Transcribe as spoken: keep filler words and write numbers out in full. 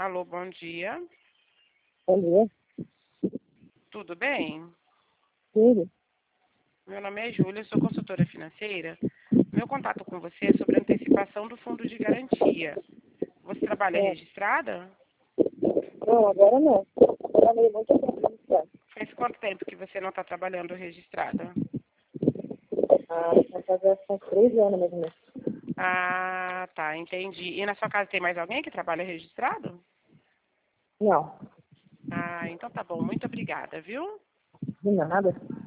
Alô, bom dia. Bom dia. Tudo bem? Tudo? Meu nome é Júlia, sou consultora financeira. Meu contato com você é sobre a antecipação do fundo de garantia. Você trabalha É. registrada? Não, agora não. Trabalhei muito tempo registrado. Faz quanto tempo que você não está trabalhando registrada? Ah, vai fazer uns três anos mais ou menos. Ah, tá, entendi. E na sua casa tem mais alguém que trabalha registrado? Não, Ah, então tá bom. Muito obrigada, viu? de nada.